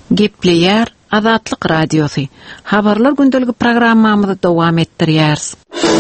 Gepleyer Azatlyk Radiosu. Habarlar gündeligi programmamyzdy dowam etdirýäris.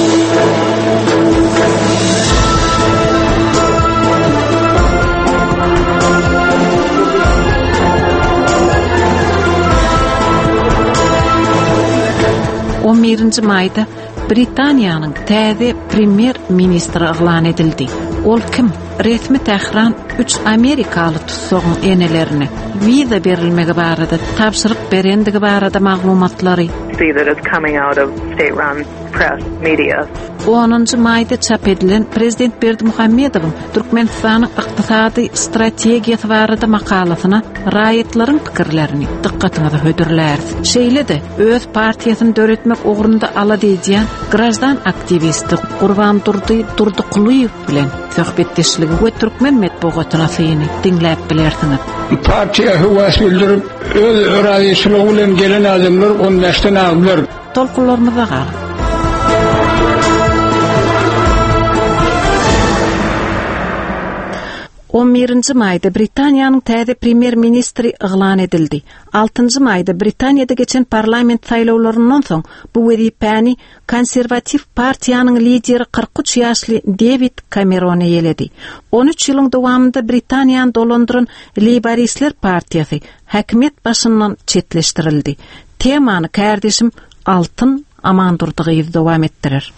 O 1 mayda Britaniýanyň täze premier ministri elan edildi. Ol kim? Resmi Tehran 3 Amerikalı tutsagyň enelerini viza berilmegi barada tapşyryk berendigi barada maglumatlary see that it's coming out of state-run press media. 10 mayda çap edilen Prezident Berdimuhammedowyň Türkmenistanyň ykdysady strategiýasy barada makalasyna raýatlaryň pikirlerini dikkatiňizi hödürler. Şeýle-de öz partiýasyny döretmek ugrunda aladyjy grajdan aktivisti Gurban Durduquluýew bilen söhbetdeşligi we Türkmen medeniýetyna syny dinläp bilersiňiz. Partiýa höwes bildirip öz öraýysyny bilen gelen adamlar onu näşden aldylar. Tolkunlarymyza gary. 11 mayda Britaniýanyň täze premier ministri elan edildi. 6 mayda Britaniýada geçen parlament saýlawlaryndan soň bu wezipäni konservativ partiýanyň lideri 43 ýaşly David Cameron ýeledi. 13 ýylyň dowamında Britaniýany dolandyran Labouristler partiýasy häkimet başyndan çetleşdirildi. Temany kärdeşim Altyn Amandurdygy dowam etdirer.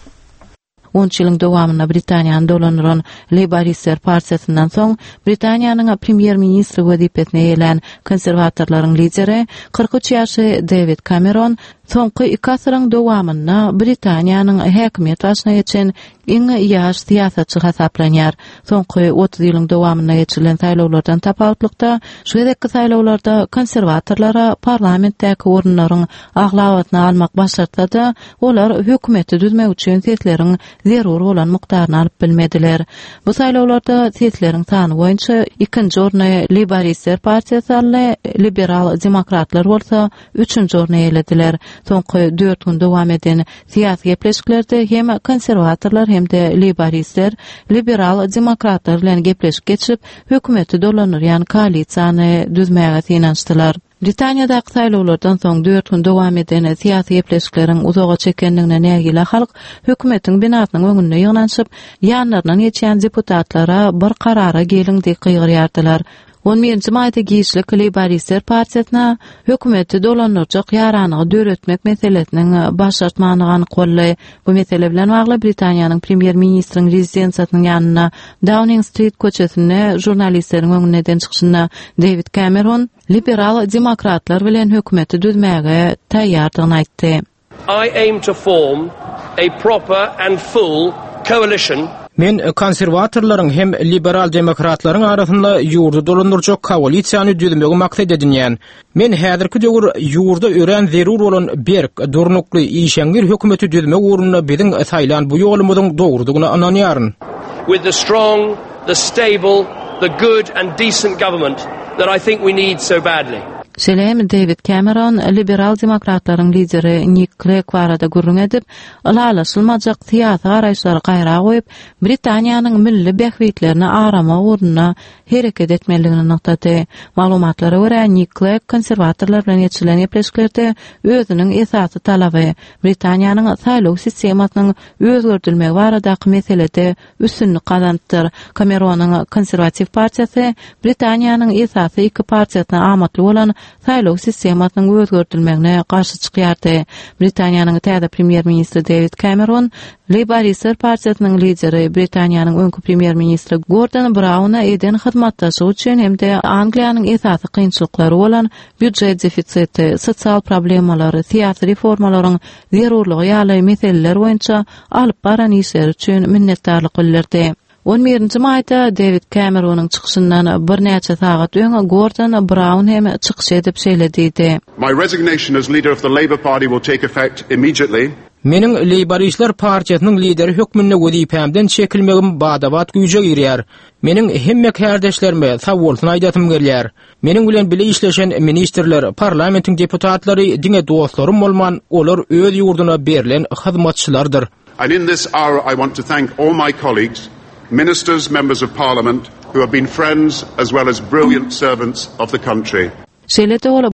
10 ýylyň dowamyna Britaniýany dolandyran Labouristler partiýasyndan soň Britaniýanyň premier ministri wezipetine ýelen konserwatorlaryň lideri 43 ýaşly David Cameron soňky 2 asyryň dowamyna Britaniýanyň häkimet başyna geçen iň ýaş siýasatçy hasaplanýar. Soňky 30 ýylyň dowamyna geçirilen saýlawlardan tapawutlykda şuwedeki saýlawlarda konserwatorlara parlamentdäki orunlaryň aglawatyny almak başarsa-da olar hökümeti düzmek üçin sesleriň zerur bolan mukdaryny alyp bilmediler. Bu saýlawlarda sesleriň sany boýunça 2-nji orny Labouristler partiýasy aldy, liberal demokratlar bolsa 3-nji orny ýelediler. Soňky 4 gün dowam eden siýasy gepleşiklerde hem konserwatorlar hem de Labouristler liberal demokratlar bilen gepleşip geçirip hökümeti dolanýan koalisiýany düzmäge synançdylar. Britaniýadaky saýlawlardan soň 4 gün dowam eden siýasy gepleşikleriň uzaga çekendigine nägile halk hökümetiň binasynyň öňünde ýygnanyşyp ýanlaryna ýetýän deputatlara bir karara geliň diýip gygyrýardylar. 11 mayda Gişlik Labouristler partiýasyna hökümeti dolanyrjak ýaranygy döretmek meselesiniň başartmanyny gollay. Bu mesele bilen bagly Britaniýanyň premier ministriň rezidensiýasynyň ýanyna Downing Street köçesine jurnalistleriň öňünden çykyşyna David Cameron liberal demokratlar bilen hökümeti düzmäge taýýardygyny aýtdy. I aim to form a proper and full coalition. Men konserwatorlaryň hem liberal demokratlaryň arasynda ýurdu dolandyrjak koalisiýany düzmegi maksat edinýän. Men häzirki döwür ýurda ören zerur bolan berk, durnukly, işeňgir hökümeti düzmek ugrunda biziň saýlan bu ýolumyzyň dogrudygyna ananýaryn. With the strong, the stable, the good and decent government that I think we need so badly. Şelem David Cameron liberal demokratlaryň lideri Nick Clegg barada gurrun edip, alalaşylmajak siýasy garaýşlary gaýra goýup, Britaniýanyň milli behwitlerini arama ugruna hereket etmeligini noktaty. Maglumatlara görä Nick Clegg konserwatorlar bilen ýetişilen ýepleşiklerde özüniň esasy talaby Britaniýanyň saýlaw sistemasynyň özgörtülmegi baradaky meselede üstünlük kazandyr. Cameronyň konservativ partiýasy Britaniýanyň esasy iki partiýasyna amatly bolan saýlaw sistemasynyň özgörtülmegine garşy çykýardy. Britaniýanyň täze premier ministri David Cameron Labouristler partiýasynyň lideri Britaniýanyň öňkü premier ministri Gordon Brown'a eden hyzmatdaşy üçin hem de Angliýanyň esasy kynçylyklary bolan büdjet defisiti, sosial problemalary, siýasy reformalaryň zerurlygy ýaly meseleler boýunça alyp baran işler üçin minnetdarlyk bildirdi. 11 mayda David Cameron'un çykyşyndan bir näçe sagat öňe Gordon Brown hem çykyş edip şeýlediydi. My resignation as leader of the Labour Party will take effect immediately. Meniň Labouristler partiýasynyň lideri hökmünde wezipämden çekilmegim badabat güýje girýär. Meniň hemme kardeşlerime sawolsyny aýdasym gelýär. Meniň bilen bile işleşen ministrler, parlamentiň deputatlary diňe dostlarym bolman, olar öz ýurduna berilen hyzmatçylardyr. And in this hour I want to thank all my colleagues, ministers, members of parliament, who have been friends as well as brilliant servants of the country. Şeýle-de